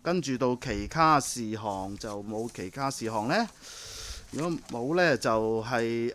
跟住到其他事項就冇其他事項呢。如果冇呢，就係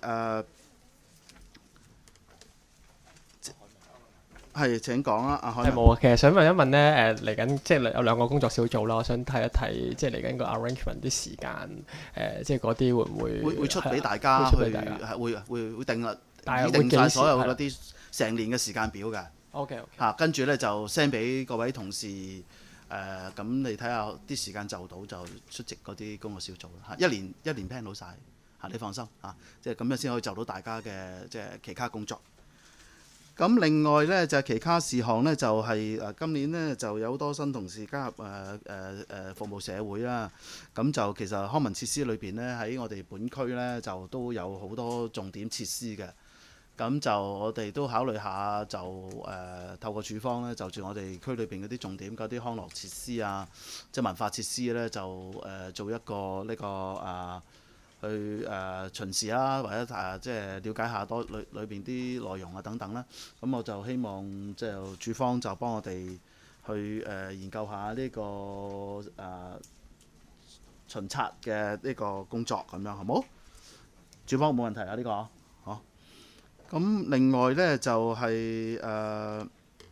係請講啊，阿海文。 冇啊，其實想問一問咧，嚟緊即係有兩個工作小組啦，我想睇一睇即係嚟緊個 arrangement 啲時間，即係嗰啲會唔會出俾大家去，係會定啦，已定晒所有嗰啲成年嘅時間表嘅。 OK 嚇，跟住咧就 send 俾各位同事，咁你睇下啲時間就到就出席嗰啲工作小組啦。嚇，一年 plan 到晒，嚇，你放心嚇，即係咁樣先可以就到大家嘅即係其他工作。咁另外呢，就係其他事項呢，就係今年呢，就有好多新同事加入服務社會啦。咁就其實康文設施裏邊呢，喺我哋本區呢，就都有好多重點設施嘅。咁就我哋都考慮下，就透過署方呢，就住我哋區裏邊嗰啲重點嗰啲康樂設施啊，即係文化設施呢，就做一個呢個去巡視啦，或者即係了解下多裏邊啲內容啊等等啦。咁我就希望即係署方就幫我哋去研究下呢個巡察嘅呢個工作咁樣，好冇？署方冇問題啊？呢個好。咁另外呢，就係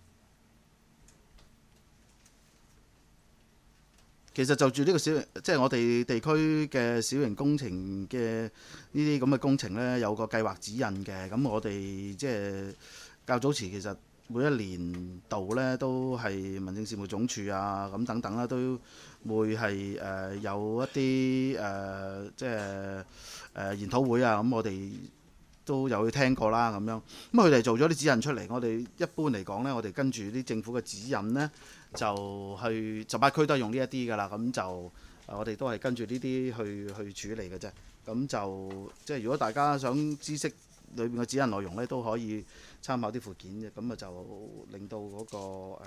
其實就住呢個即係我哋地區嘅小型工程嘅呢啲咁嘅工程呢，有個計劃指引嘅。咁我哋即係較早前其實每一年度呢，都係民政事務總署啊咁等等啦，都會係有一啲即係研討會啊。咁我哋都有聽過啦咁樣。咁佢哋做咗啲指引出嚟，我哋一般嚟講呢，我哋跟住啲政府嘅指引呢，就去18區都係用呢一啲㗎啦。咁就我哋都係跟住呢啲去處理嘅啫。咁就即係如果大家想知識裏邊嘅指引內容呢，都可以參考啲附件嘅。咁啊就令到嗰個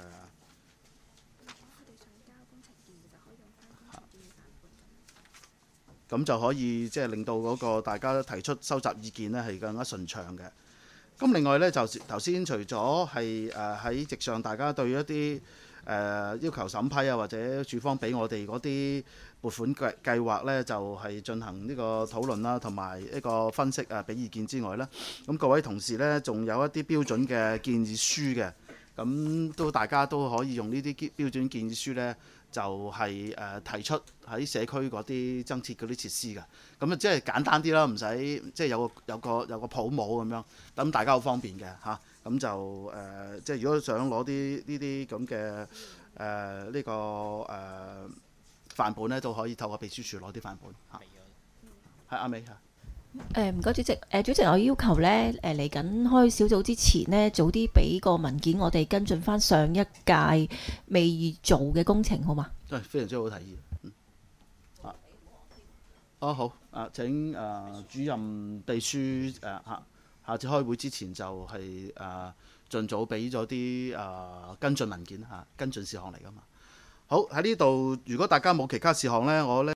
咁就可以即係令到嗰個大家提出收集意見呢係更加順暢嘅。咁另外呢，就頭先除咗係喺席上大家對一啲要求審批啊，或者署方俾我哋嗰啲撥款計劃呢，就係進行呢個討論啦，同埋一個分析啊，俾意見之外呢，咁各位同事呢，仲有一啲標準嘅建議書嘅。咁都大家都可以用呢啲標準建議書呢，就係提出喺社區嗰啲增設嗰啲設施嘅。咁啊，即係簡單啲啦，唔使即係有個譜母咁樣，咁大家好方便嘅嚇。咁就即係如果想攞啲呢啲咁嘅呢個範本呢，都可以透過秘書處攞啲範本嚇。係阿美嚇。 唔該主席，主席我要求呢，嚟緊開小組之前呢，早啲俾個文件我哋跟進翻上一屆未做嘅工程，好嘛？ 非常之好提議。好請主任秘書下次開會之前就係盡早俾咗啲跟進文件嚇，跟進事項嚟㗎嘛。好，喺呢度，如果大家冇其他事項呢，我呢。